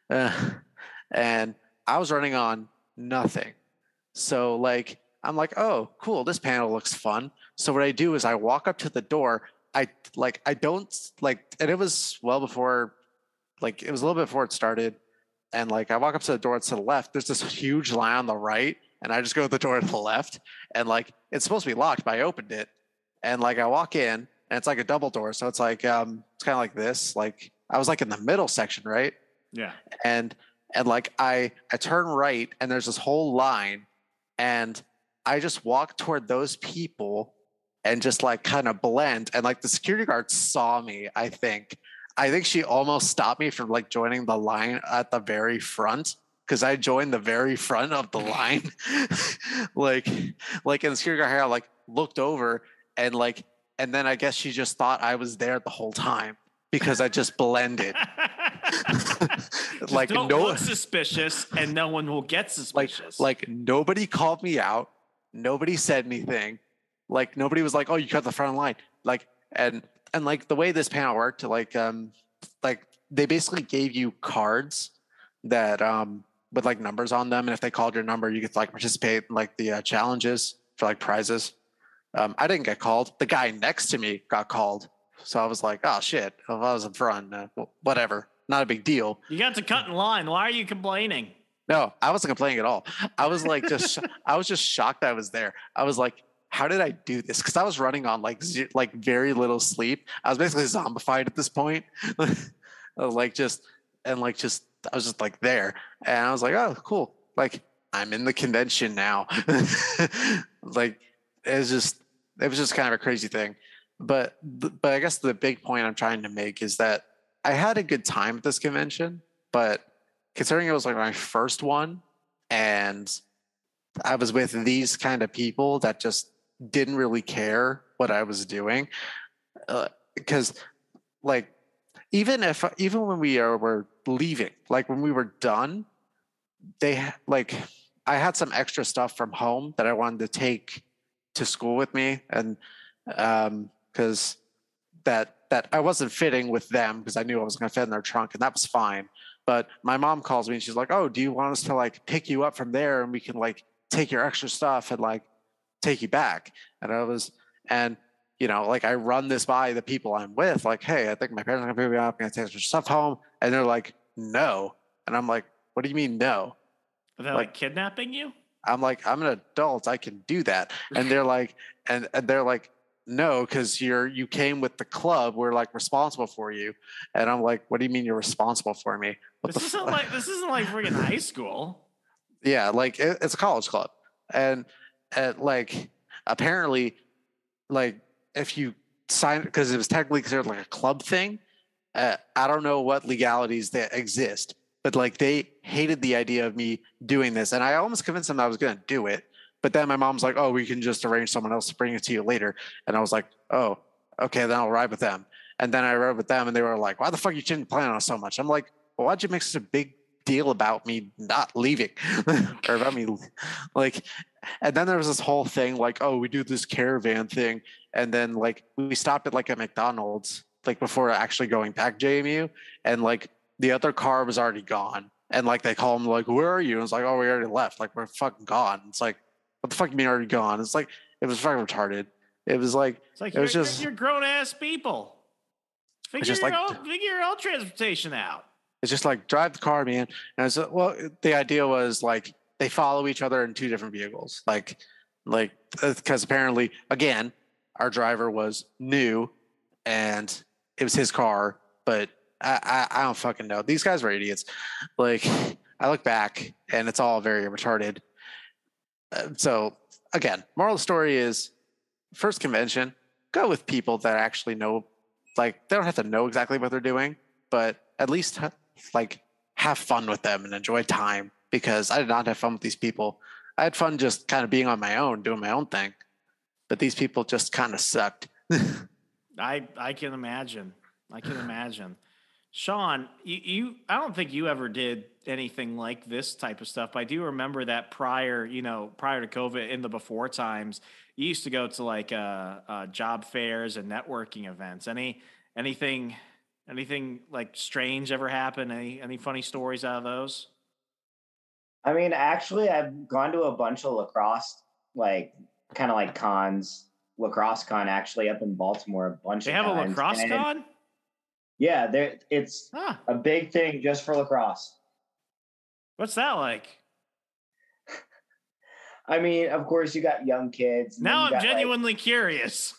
And I was running on nothing. So like, I'm like, oh, cool, this panel looks fun. So what I do is I walk up to the door. I don't like, and it was well before, like it was a little bit before it started. And like, I walk up to the door to the left. There's this huge line on the right. And I just go to the door to the left. And like, it's supposed to be locked, but I opened it. And like, I walk in and it's like a double door. So it's like, it's kind of like this, like I was like in the middle section, right? Yeah. And like I turn right and there's this whole line and I just walk toward those people and just like kind of blend. And like the security guard saw me, I think she almost stopped me from like joining the line at the very front because I joined the very front of the line. like and the security guard like looked over and then I guess she just thought I was there the whole time because I just blended. Like, don't look suspicious and no one will get suspicious. Like nobody called me out. Nobody said anything. Like nobody was like, oh, you cut the front line. Like, and like the way this panel worked, like they basically gave you cards that with like numbers on them. And if they called your number, you could like participate in like the challenges for like prizes. I didn't get called. The guy next to me got called. So I was like, oh shit, if I was in front, whatever. Not a big deal. You got to cut in line. Why are you complaining? No, I wasn't complaining at all. I was like, I was just shocked that I was there. I was like, how did I do this? Because I was running on like very little sleep. I was basically zombified at this point. I was just like there. And I was like, oh, cool. Like I'm in the convention now. Like, it's just, it was just kind of a crazy thing. But I guess the big point I'm trying to make is that I had a good time at this convention, but considering it was like my first one and I was with these kind of people that just didn't really care what I was doing, because like even when we were leaving, like when we were done, I had some extra stuff from home that I wanted to take to school with me, and because that I wasn't fitting with them because I knew I was going to fit in their trunk, and that was fine. But my mom calls me and she's like, "Oh, do you want us to like pick you up from there and we can like take your extra stuff and like take you back?" And you know, like I run this by the people I'm with, like, "Hey, I think my parents are gonna pick me up. I'm gonna take your stuff home," and they're like, "No," and I'm like, "What do you mean no?" Are they like kidnapping you? I'm like, "I'm an adult. I can do that," and they're like, and they're like, "No, because you came with the club. We're like responsible for you," and I'm like, "What do you mean you're responsible for me?" This isn't like freaking high school. Yeah, like it's a college club, and like apparently, like if you sign, because it was technically considered like a club thing. I don't know what legalities that exist, but like they hated the idea of me doing this, and I almost convinced them I was going to do it. But then my mom's like, "Oh, we can just arrange someone else to bring it to you later," and I was like, "Oh, okay, then I'll ride with them." And then I rode with them, and they were like, "Why the fuck you didn't plan on it so much?" I'm like, "Well, why'd you make such a big deal about me not leaving or about me like?" And then there was this whole thing like, "Oh, we do this caravan thing," and then like we stopped at like a McDonald's like before actually going back JMU, and like the other car was already gone, and like they call them like, "Where are you?" And it's like, "Oh, we already left. Like we're fucking gone." It's like, what the fuck you mean already gone? It's like it was fucking retarded. It was like you're grown ass people. Figure your own transportation out. It's just like drive the car, man. And it's well, the idea was like they follow each other in two different vehicles, like because apparently again our driver was new and it was his car, but I don't fucking know. These guys were idiots. Like I look back and it's all very retarded. So again, moral of the story is first convention, go with people that actually know, like they don't have to know exactly what they're doing, but at least like have fun with them and enjoy time, because I did not have fun with these people. I had fun just kind of being on my own, doing my own thing, but these people just kind of sucked. I can imagine. Sean, I don't think you ever did anything like this type of stuff, but I do remember that prior to COVID, in the before times, you used to go to like job fairs and networking events. Anything like strange ever happen? Any funny stories out of those? I mean, actually, I've gone to a bunch of lacrosse, like kind of like cons. Lacrosse con actually up in Baltimore a bunch of times. They have a lacrosse con? Yeah, it's a big thing just for lacrosse. What's that like? I mean, of course, you got young kids. Now I'm genuinely curious.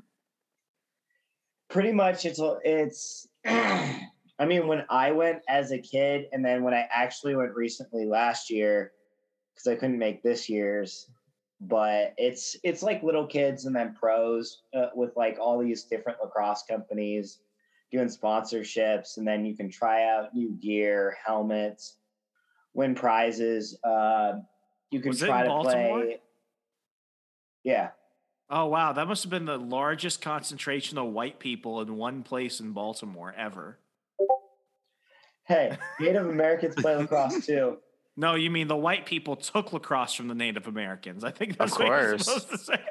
Pretty much, it's. I mean, when I went as a kid, and then when I actually went recently last year, because I couldn't make this year's. But it's like little kids and then pros with like all these different lacrosse companies doing sponsorships, and then you can try out new gear, helmets, win prizes. You can try to play. Yeah. Oh wow, that must have been the largest concentration of white people in one place in Baltimore ever. Hey, Native Americans play lacrosse too. No, you mean the white people took lacrosse from the Native Americans. I think that's what you're supposed to say.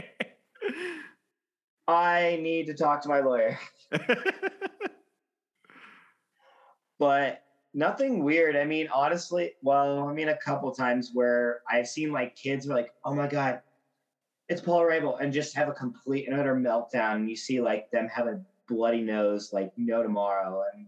I need to talk to my lawyer. But nothing weird. I mean, honestly, a couple times where I've seen like kids are like, "Oh my God, it's Paul Rabel," and just have a complete and utter meltdown. And you see like them have a bloody nose like no tomorrow. And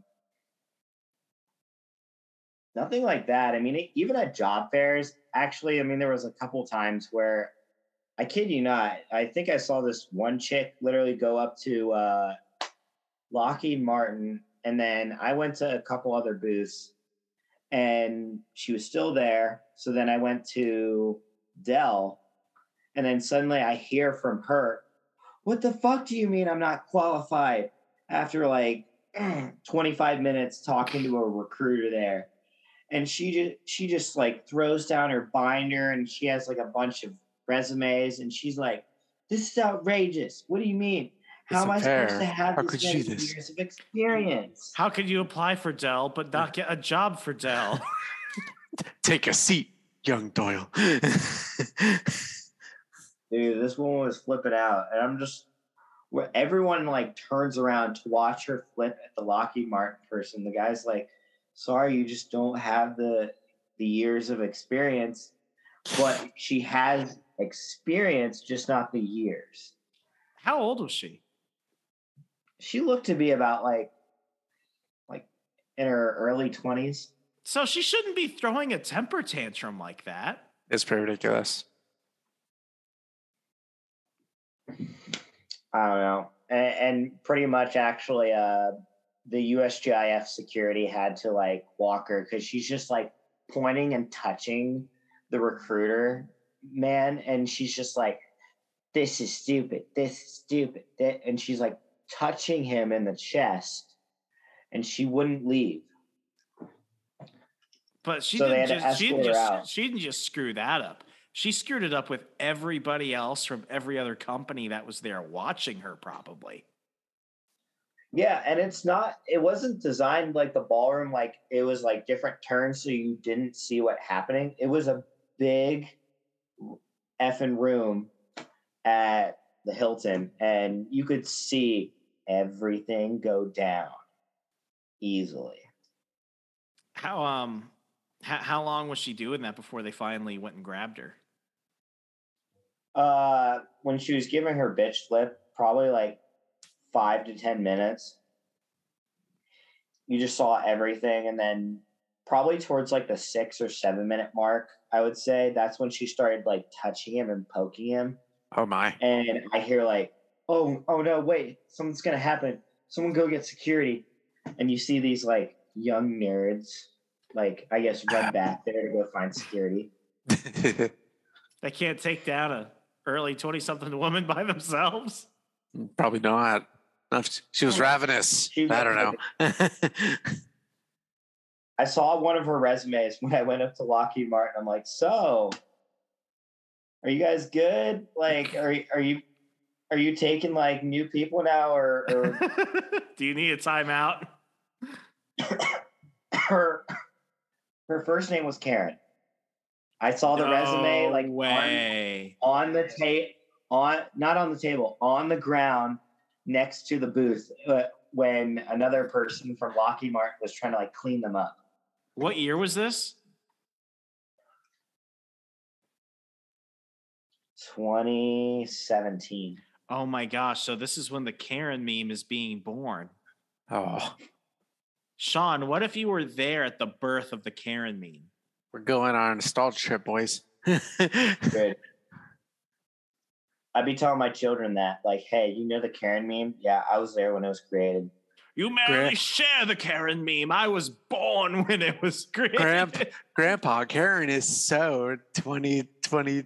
nothing like that. I mean, even at job fairs, actually, I mean, there was a couple times where, I kid you not, I think I saw this one chick literally go up to Lockheed Martin, and then I went to a couple other booths, and she was still there. So then I went to Dell, and then suddenly I hear from her, what the fuck do you mean I'm not qualified? After like 25 minutes talking to a recruiter there. And she just like throws down her binder and she has like a bunch of resumes and she's like, this is outrageous. What do you mean? How am I supposed to have this many years of experience? How could you apply for Dell but not get a job for Dell? Take a seat, young Doyle. Dude, this woman was flipping out. And I'm just, where everyone like turns around to watch her flip at the Lockheed Martin person. The guy's like, sorry, you just don't have the years of experience. But she has experience, just not the years. How old was she? She looked to be about like in her early 20s. So she shouldn't be throwing a temper tantrum like that. It's pretty ridiculous. I don't know. And pretty much actually the USGIF security had to like walk her because she's just like pointing and touching the recruiter man. And she's just like, this is stupid. This is stupid. And she's like touching him in the chest and she wouldn't leave. But she So they didn't had to escort her out. she didn't just screw that up. She screwed it up with everybody else from every other company that was there watching her probably. Yeah, and it wasn't designed like the ballroom, like it was like different turns so you didn't see what happening. It was a big effing room at the Hilton, and you could see everything go down easily. How long was she doing that before they finally went and grabbed her? When she was giving her bitch flip, probably like 5 to 10 minutes. You just saw everything, and then probably towards like the 6 or 7 minute mark, I would say that's when she started like touching him and poking him. Oh my! And I hear like, oh no, wait, something's gonna happen. Someone go get security. And you see these like young nerds, like I guess run back there to go find security. They can't take down a early 20-something woman by themselves. Probably not. No, she was ravenous. I don't know. I saw one of her resumes when I went up to Lockheed Martin. I'm like, so are you guys good? Like, are you taking like new people now or do you need a timeout? Her first name was Karen. I saw the resume like on the tape, not on the table, on the ground next to the booth when another person from Lockheed Martin was trying to like clean them up. What year was this? 2017. Oh my gosh. So this is when the Karen meme is being born. Oh. Sean, what if you were there at the birth of the Karen meme? We're going on a nostalgia trip, boys. Good. I'd be telling my children that, like, hey, you know the Karen meme? Yeah, I was there when it was created. You merely share the Karen meme. I was born when it was created. Grandpa, Karen is so 2020,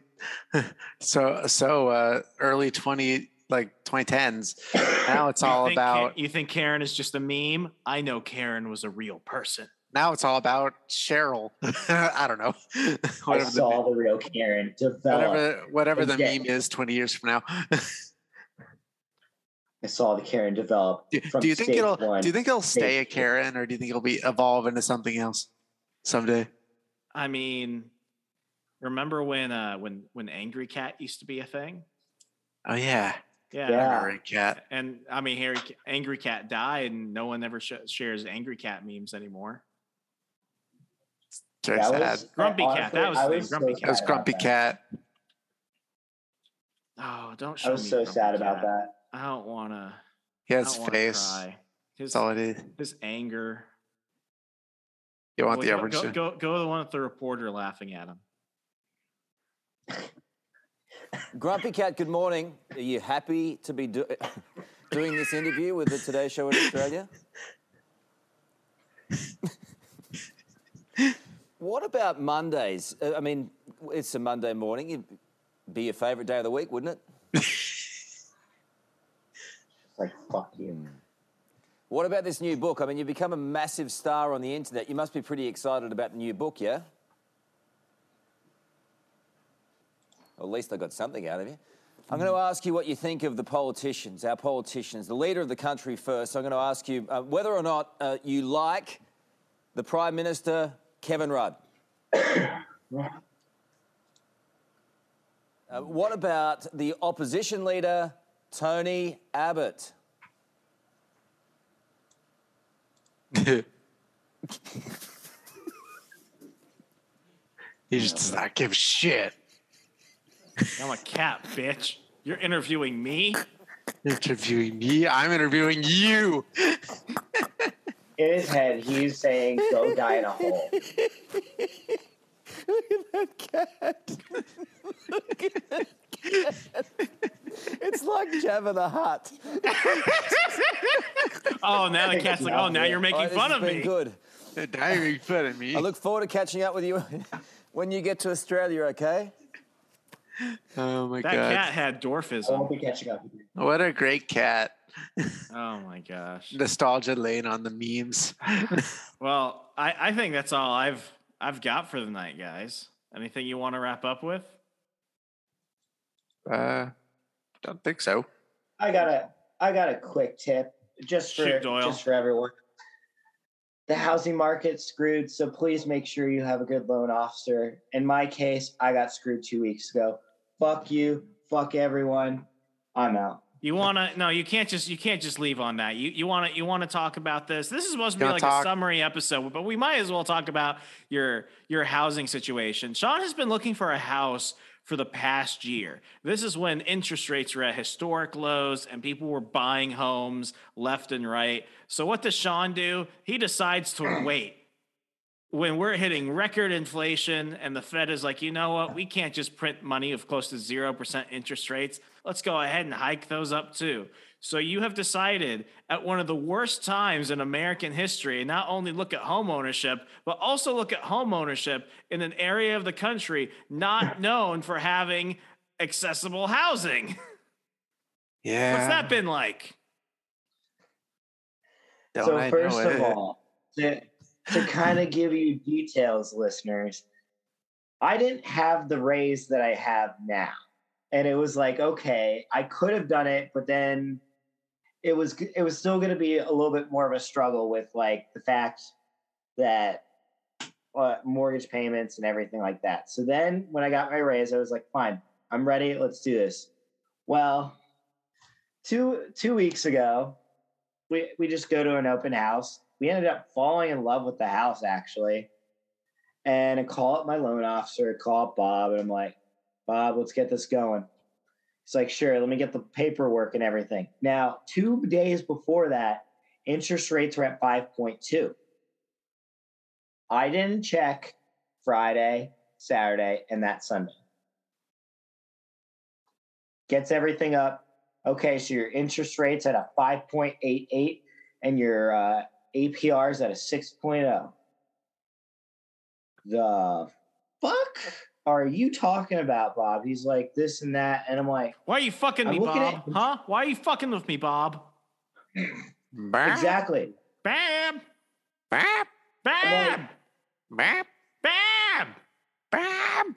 so early 2010s. Now it's all about. You think Karen is just a meme? I know Karen was a real person. Now it's all about Cheryl. I don't know. I saw the real Karen develop. Whatever the meme is 20 years from now. I saw the Karen develop. Do you think it'll stay a Karen, or do you think it'll evolve into something else someday? I mean, remember when Angry Cat used to be a thing? Oh yeah. Yeah. Angry Cat. And I mean, Angry Cat died, and no one ever shares Angry Cat memes anymore. Very sad. Grumpy Cat. That was the thing. Grumpy Cat. It was Grumpy Cat. Oh, don't show me. I was so sad about that. I don't want to. He has face. Cry. That's all it is. His anger. You want the average? Go to the one with the reporter laughing at him. Grumpy Cat, good morning. Are you happy to be doing this interview with the Today Show in Australia? What about Mondays? I mean, it's a Monday morning. It'd be your favourite day of the week, wouldn't it? What about this new book? I mean, you've become a massive star on the internet. You must be pretty excited about the new book, yeah? Well, at least I got something out of you. I'm going to ask you what you think of the politicians, our politicians, the leader of the country first. So I'm going to ask you whether or not you like the Prime Minister, Kevin Rudd. What about the opposition leader, Tony Abbott? He just does not give a shit. I'm a cat, bitch. You're interviewing me? Interviewing me? I'm interviewing you. In his head, he's saying, go die in a hole. Look at that cat. Look at that cat. It's like Jabba the Hutt. Oh, now the cat's like, oh, now you're making fun of me. Good. Now you're making fun of me. I look forward to catching up with you when you get to Australia, okay? Oh, my God. That cat had dwarfism. I won't be catching up with you. What a great cat. Oh, my gosh. Nostalgia lane on the memes. Well, I think that's all I've got for the night, guys. Anything you want to wrap up with? Don't think so. I got a quick tip just for everyone. The housing market's screwed, so please make sure you have a good loan officer. In my case, I got screwed 2 weeks ago. Fuck you, fuck everyone. I'm out. You can't just leave on that. You want to talk about this. This is supposed to be like a summary episode, but we might as well talk about your housing situation. Sean has been looking for a house for the past year. This is when interest rates were at historic lows and people were buying homes left and right. So what does Sean do? He decides to wait. When we're hitting record inflation and the Fed is like, you know what? We can't just print money of close to 0% interest rates. Let's go ahead and hike those up too. So you have decided at one of the worst times in American history, not only look at home ownership, but also look at home ownership in an area of the country not known for having accessible housing. Yeah. What's that been like? So first of all, to kind of give you details, listeners, I didn't have the raise that I have now. And it was like, okay, I could have done it, but then it was still going to be a little bit more of a struggle with like the fact that mortgage payments and everything like that. So then when I got my raise, I was like, fine, I'm ready. Let's do this. Well, two weeks ago, we just go to an open house. We ended up falling in love with the house, actually. And I call up my loan officer, call up Bob, and I'm like, Bob, let's get this going. He's like, sure, let me get the paperwork and everything. Now, 2 days before that, interest rates were at 5.2. I didn't check Friday, Saturday, and that Sunday. Gets everything up. Okay, so your interest rate's at a 5.88 and your APR is at a 6.0. The fuck are you talking about, Bob? He's like this and that, and I'm like, why are you fucking me, Bob? Huh? Why are you fucking with me, Bob? Exactly. Bam. Bam. Bam. Bam. Bam. Bam.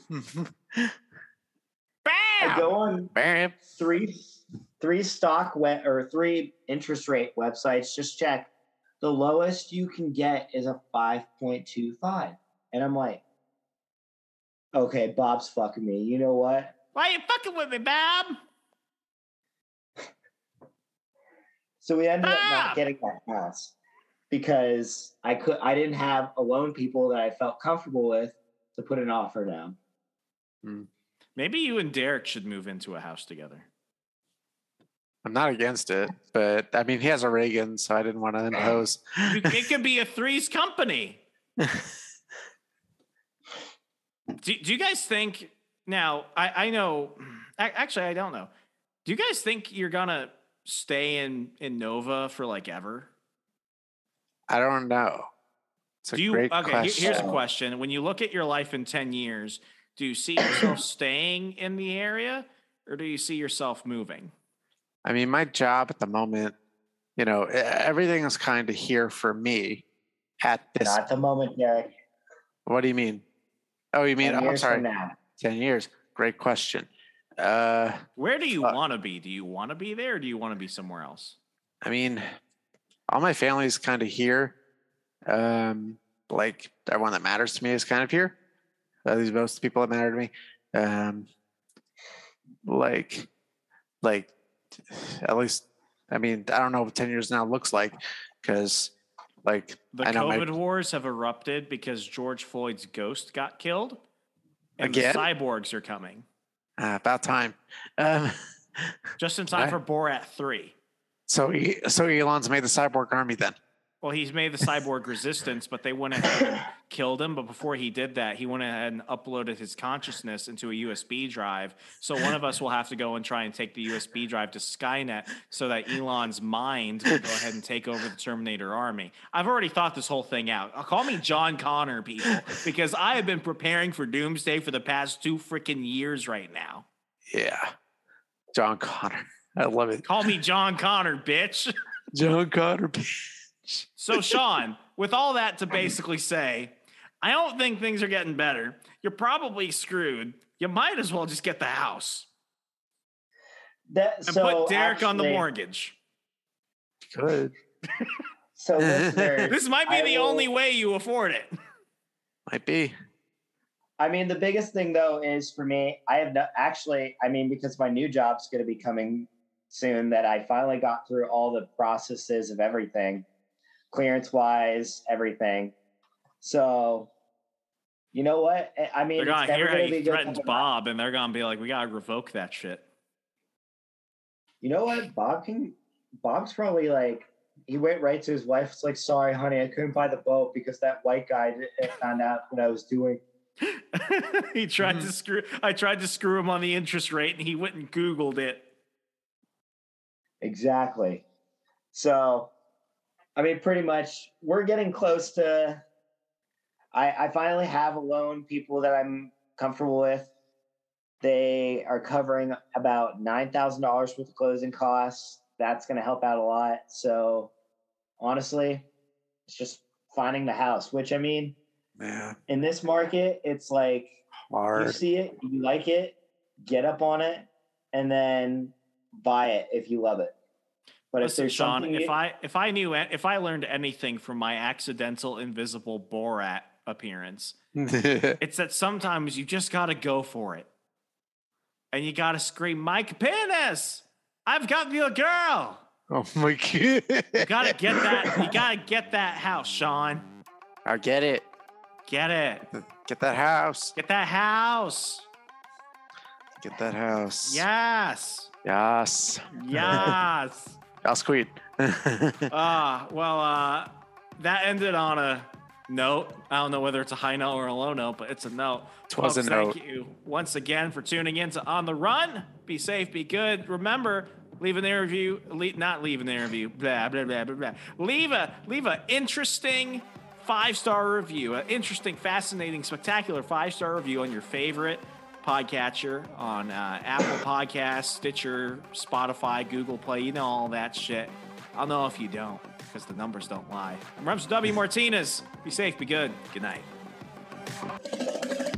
I go on three stock or 3 interest rate websites. Just check. The lowest you can get is a 5.25. And I'm like, okay, Bob's fucking me. You know what? Why are you fucking with me, Bob? So we ended up not getting that house because I didn't have a loan people that I felt comfortable with to put an offer down. Maybe you and Derek should move into a house together. I'm not against it, but I mean, he has a Reagan, so I didn't want to impose. It could be a threes company. Do you guys think now? I know. Actually, I don't know. Do you guys think you're gonna stay in Nova for like ever? I don't know. It's a great question. Here's a question. When you look at your life in 10 years, do you see yourself staying in the area, or do you see yourself moving? I mean, my job at the moment everything is kind of here for me at this. Not the moment, Derek. What do you mean? Oh, you mean? 10 years I'm sorry. from now. 10 years. Great question. Where do you want to be? Do you want to be there, or do you want to be somewhere else? I mean, all my family is kind of here. Like everyone that matters to me is kind of here. At least most of the people that matter to me. Like at least, I mean, I don't know what 10 years now looks like, because like the COVID wars have erupted because George Floyd's ghost got killed, and again? The cyborgs are coming. About time. Just in time for Borat 3. So Elon's made the cyborg army then. Well, he's made the cyborg resistance, but they went ahead and killed him. But before he did that, he went ahead and uploaded his consciousness into a USB drive. So one of us will have to go and try and take the USB drive to Skynet so that Elon's mind will go ahead and take over the Terminator army. I've already thought this whole thing out. Call me John Connor, people, because I have been preparing for Doomsday for the past 2 freaking years right now. Yeah. John Connor. I love it. Call me John Connor, bitch. John Connor, bitch. So, Sean, with all that to basically say, I don't think things are getting better. You're probably screwed. You might as well just get the house. Put Derek on the mortgage. Good. So listeners, this might be the only way you afford it. Might be. I mean, the biggest thing, though, is for me, because my new job's going to be coming soon, that I finally got through all the processes of everything. Clearance-wise, everything. So, you know what? I mean, they're gonna hear how you threatened Bob, and they're gonna be like, "We gotta revoke that shit." You know what? Bob's probably like, he went right to his wife. It's like, "Sorry, honey, I couldn't buy the boat because that white guy found out what I was doing." He tried to screw. I tried to screw him on the interest rate, and he went and Googled it. Exactly. So. I mean, pretty much, we're getting close to. I finally have a loan people that I'm comfortable with. They are covering about $9,000 worth of closing costs. That's going to help out a lot. So, honestly, it's just finding the house. Which, I mean, in this market, it's like hard. You see it, you like it, get up on it, and then buy it if you love it. But listen, if there's Sean, something if I learned anything from my accidental invisible Borat appearance, it's that sometimes you just got to go for it, and you got to scream, "Mike Penis, I've got you a girl." Oh my god! You gotta get that. You gotta get that house, Sean. I get it. Get it. Get that house. Get that house. Get that house. Yes. Yes. Yes. That's sweet. That ended on a note. I don't know whether it's a high note or a low note, but it's a note. It was a note. Thank you once again for tuning in to On the Run. Be safe, be good. Remember, leave an interview. Not leave an interview. Blah, blah, blah, blah, blah. Leave a interesting 5-star review. An interesting, fascinating, spectacular 5-star review on your favorite podcatcher, on Apple Podcasts, Stitcher, Spotify, Google Play, you know, all that shit. I'll know if you don't, because the numbers don't lie. I'm Rems W. Martinez. Be safe, be good. Good night.